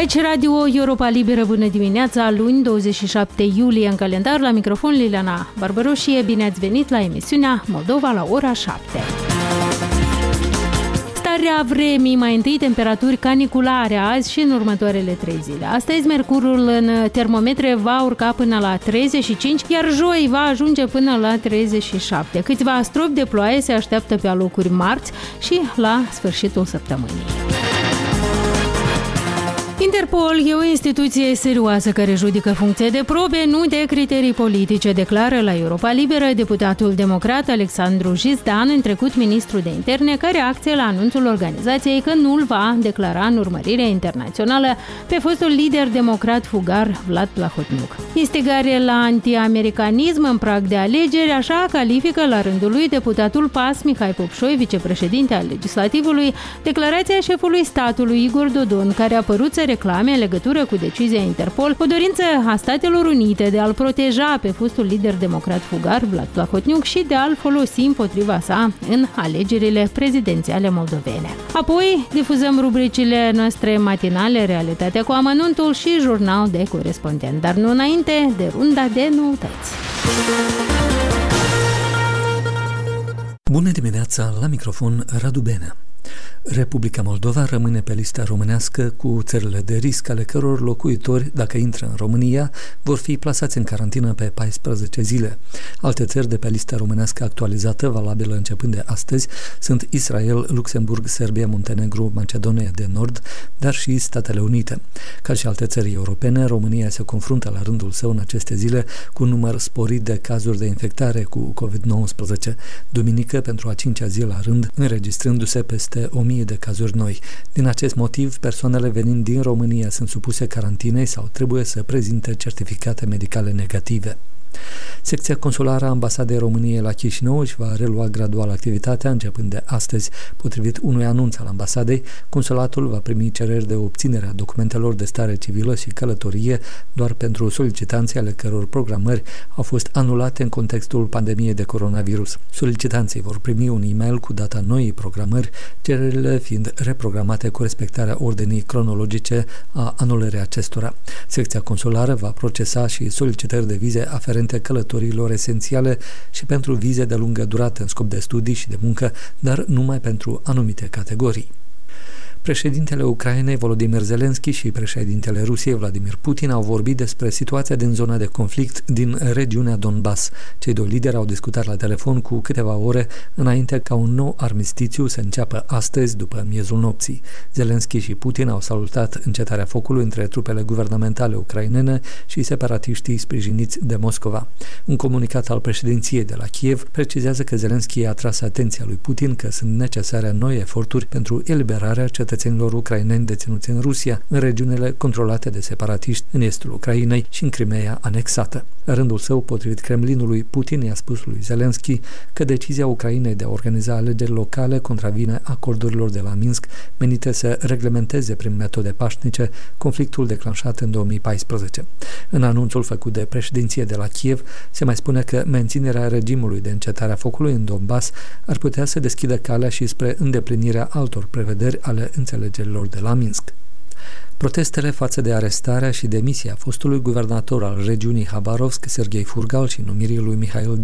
Aici Radio Europa Liberă, bună dimineața, luni 27 iulie în calendar, la microfon Liliana Barbaroșie, bine ați venit la emisiunea Moldova la ora 7. Starea vremii, mai întâi temperaturi caniculare azi și în următoarele 3 zile. Astăzi mercurul în termometre va urca până la 35, iar joi va ajunge până la 37. Câțiva stropi de ploaie se așteaptă pe alocuri marți și la sfârșitul săptămânii. Interpol e o instituție serioasă care judică funcție de probe, nu de criterii politice, declară la Europa Liberă deputatul democrat Alexandru Jizdan, în trecut ministru de interne, ca reacție la anunțul organizației că nu-l va declara în urmărire internațională pe fostul lider democrat fugar Vlad Plahotniuc. Instigare la anti-americanism în prag de alegeri, așa califică la rândul lui deputatul PAS Mihai Popșoi, vicepreședinte al Legislativului, declarația șefului statului Igor Dodon, care a părut să reclame în legătură cu decizia Interpol, o dorință a Statelor Unite de a-l proteja pe fostul lider democrat fugar Vlad Plahotniuc și de a-l folosi împotriva sa în alegerile prezidențiale moldovene. Apoi difuzăm rubricile noastre matinale, Realitatea cu amănuntul și Jurnal de corespondent, dar nu înainte de runda de noutăți. Bună dimineața, la microfon Radu Benea. Republica Moldova rămâne pe lista românească cu țările de risc, ale căror locuitori, dacă intră în România, vor fi plasați în carantină pe 14 zile. Alte țări de pe lista românească actualizată, valabilă începând de astăzi, sunt Israel, Luxemburg, Serbia, Muntenegru, Macedonia de Nord, dar și Statele Unite. Ca și alte țări europene, România se confruntă la rândul său în aceste zile cu un număr sporit de cazuri de infectare cu COVID-19. Duminică, pentru a 5-a zi la rând, înregistrându-se peste 1000 de cazuri noi. Din acest motiv, persoanele venind din România sunt supuse carantinei sau trebuie să prezinte certificate medicale negative. Secția consulară a Ambasadei României la Chișinău își va relua gradual activitatea începând de astăzi. Potrivit unui anunț al ambasadei, consulatul va primi cereri de obținere a documentelor de stare civilă și călătorie doar pentru solicitanții ale căror programări au fost anulate în contextul pandemiei de coronavirus. Solicitanții vor primi un e-mail cu data noii programări, cererile fiind reprogramate cu respectarea ordinii cronologice a anulării acestora. Secția consulară va procesa și solicitări de vize aferente călătoriilor esențiale și pentru vize de lungă durată în scop de studii și de muncă, dar numai pentru anumite categorii. Președintele Ucrainei Volodymyr Zelensky și președintele Rusiei Vladimir Putin au vorbit despre situația din zona de conflict din regiunea Donbass. Cei doi lideri au discutat la telefon cu câteva ore înainte ca un nou armistițiu să înceapă astăzi după miezul nopții. Zelensky și Putin au salutat încetarea focului între trupele guvernamentale ucrainene și separatiștii sprijiniți de Moscova. Un comunicat al președinției de la Kiev precizează că Zelensky a tras atenția lui Putin că sunt necesare noi eforturi pentru eliberarea cetățenilor ucraineni deținuți în Rusia, în regiunile controlate de separatiști în estul Ucrainei și în Crimeea anexată. La rândul său, potrivit Kremlinului, Putin i-a spus lui Zelensky că decizia Ucrainei de a organiza alegeri locale contravine acordurilor de la Minsk menite să reglementeze prin metode pașnice conflictul declanșat în 2014. În anunțul făcut de președinție de la Kiev, se mai spune că menținerea regimului de încetare a focului în Donbass ar putea să deschidă calea și spre îndeplinirea altor prevederi ale înțelegerilor de la Minsk. Protestele față de arestarea și demisia fostului guvernator al regiunii Habarovsk, Serghei Furgal, și numirii lui Mihail